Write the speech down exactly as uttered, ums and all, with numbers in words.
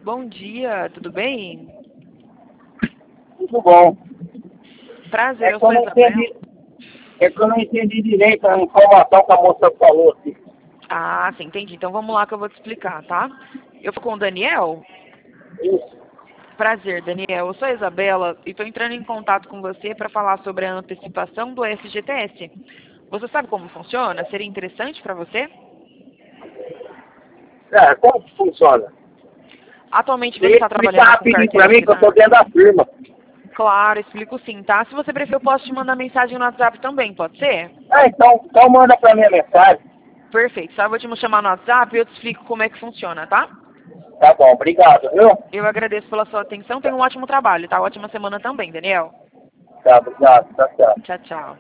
Bom dia, tudo bem? Tudo bom. Prazer, É eu que eu sou a não Isabela. entendi, é que eu não entendi direito a informação que a moça falou aqui. Ah, sim, entendi. Então vamos lá que eu vou te explicar, tá? Eu fico com o Daniel. Isso. Prazer, Daniel. Eu sou a Isabela e estou entrando em contato com você para falar sobre a antecipação do F G T S. Você sabe como funciona? Seria interessante para você? É, como que funciona? Atualmente você Você está explica trabalhando com rapidinho carteira pra mim que eu tô assinada? dentro da firma. Claro, explico sim, tá? Se você preferir, eu posso te mandar mensagem no WhatsApp também, pode ser? Ah, então, então manda pra mim a mensagem. Perfeito. Só vou te chamar no WhatsApp e eu te explico como é que funciona, tá? Tá bom, obrigado, viu? Eu agradeço pela sua atenção. Tenha um ótimo trabalho, tá? Ótima semana também, Daniel. Tá, obrigado, tá, tchau. Tchau, tchau.